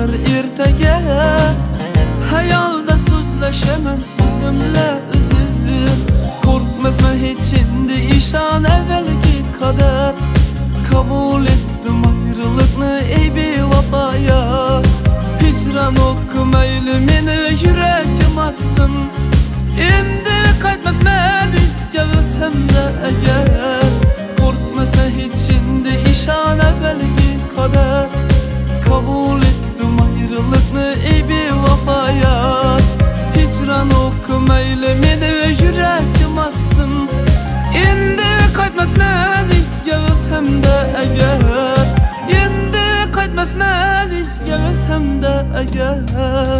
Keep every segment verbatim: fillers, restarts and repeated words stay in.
keler ertege. Hayalda sözleşemen özümle özüm. Korkmasma hiç indi işan evvelki kadar. Kabul ettim ayrılıkны ey bevafaya. Hicran okumaylı meni yüreğim atsın. Endi qaytmaz men iskevsem de eğer. Korkmasma hiç indi işan evvelki kadar. Kabul ettim ayrılıkны ey bevafaya. Hicran okumaylı meni yüreğim atsın. Endi qaytmaz men iskevsem de eğer. Endi qaytmaz men iskevsem de eğer.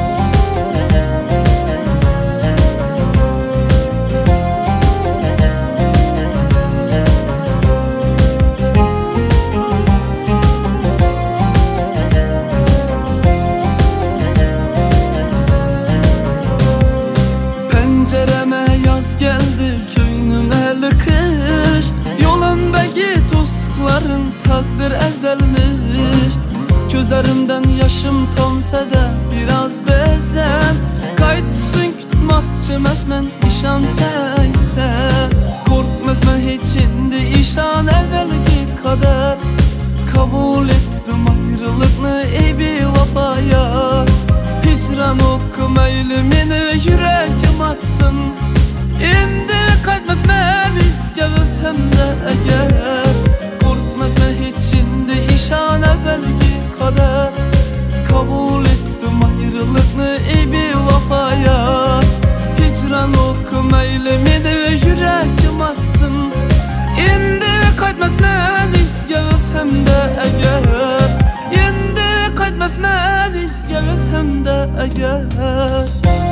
Pencereme yaz geldi, köynüme kış. Yolumdaki tuzların takdir ezelmiş. Gözlerimden yaşım tomsa da biraz bezen. Kaytsın kütmakçımaz men işan seyse. Korkmasma hiç indi işan evvelki kadar. Kabul ettim ayrılıkны ey bevafaya. Hicran okumaylı meni yüreğim atsın. Endi qaytmaz men iskevsem de eğer. Korkmasma hiç indi işan evvelki kadar. Kabul ettim ayrılıkны ey bevafaya. Hicran okumaylı meni yüreğim atsın. Endi qaytmaz men iskevsem de eğer. Endi qaytmaz men iskevsem de eğer.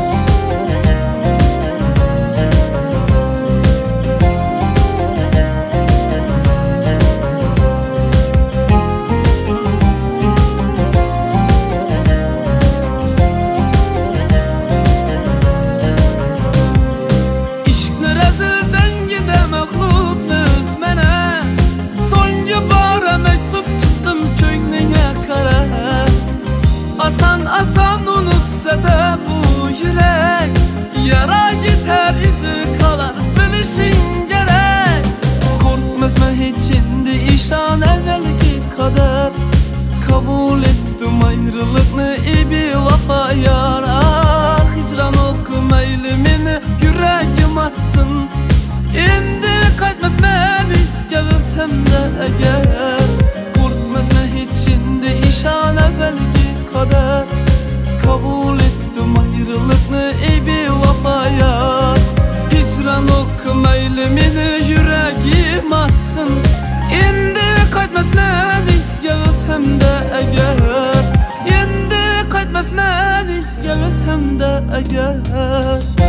Asan asan unutsa da bu yürek. Yara gider izi kalar bilişin gerek. Korkmasma hiç indi işan evvelki kadar. Kabul ettim ayrılıkны ey bevafaya. Ah hicran okumaylı meni yüreğim atsın. Endi qaytmaz men iskevsem de eğer. Korkmasma hiç indi işan evvelki kadar. Kabul ettim ayrılıkны ey bevafaya. Hicran okumaylı meni yüreğim atsın. Endi qaytmaz men iskevsem de eğer. Endi qaytmaz men iskevsem de eğer.